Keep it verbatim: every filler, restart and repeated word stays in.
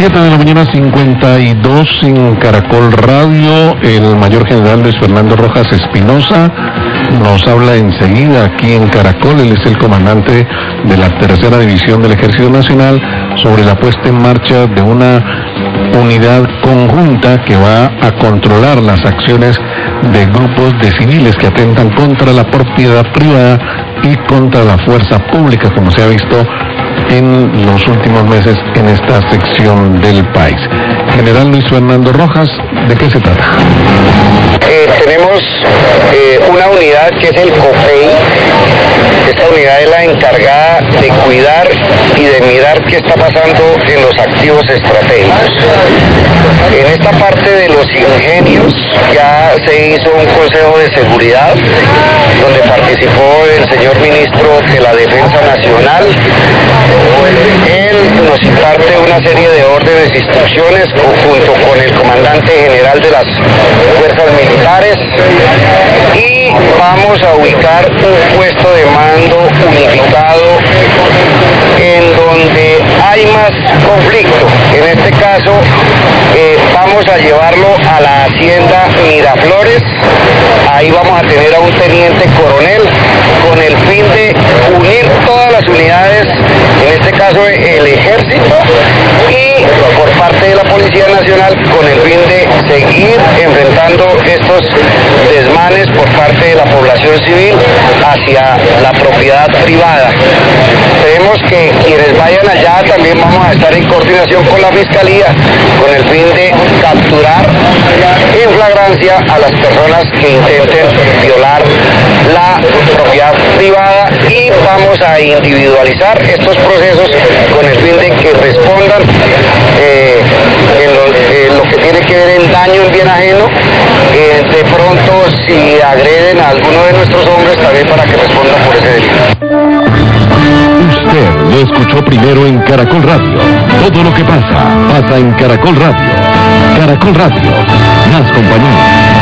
siete de la mañana, cincuenta y dos en Caracol Radio. El mayor general Luis Fernando Rojas Espinosa nos habla enseguida aquí en Caracol. Él es el comandante de la tercera división del Ejército Nacional sobre la puesta en marcha de una unidad conjunta que va a controlar las acciones de grupos de civiles que atentan contra la propiedad privada y contra la fuerza pública, como se ha visto en los últimos meses en esta sección del país. General Luis Fernando Rojas, ¿de qué se trata? Eh, tenemos eh, una unidad que es el COPEI. Esta unidad es la encargada de cuidar y de mirar qué está pasando en los activos estratégicos. En esta parte de los ingenios ya se hizo un consejo de seguridad donde participó el señor ministro de la Defensa Nacional. Él nos imparte una serie de órdenes e instrucciones junto con el comandante general de las fuerzas militares y vamos a ubicar un puesto de mando unificado en donde hay más conflicto. En este caso eh, vamos a llevarlo a la hacienda Miraflores. Ahí vamos a tener a un teniente coronel con el fin de unir todas las unidades, en este caso el ejército y por parte de la Policía Nacional, con el fin de seguir enfrentando estos desmanes por parte de la población civil hacia la propiedad privada. Creemos que quienes vayan allá también vamos a estar en coordinación con la Fiscalía con el fin de capturar en flagrancia a las personas que intenten violar la propiedad privada y vamos a individualizar estos procesos con el fin de que respondan eh, en, lo, en lo que tiene que ver en daño en bien ajeno. Eh, de pronto, si agreden a alguno de nuestros hombres, también para que respondan por ese delito. Usted lo escuchó primero en Caracol Radio. Todo lo que pasa, pasa en Caracol Radio. Caracol Radio, más compañía.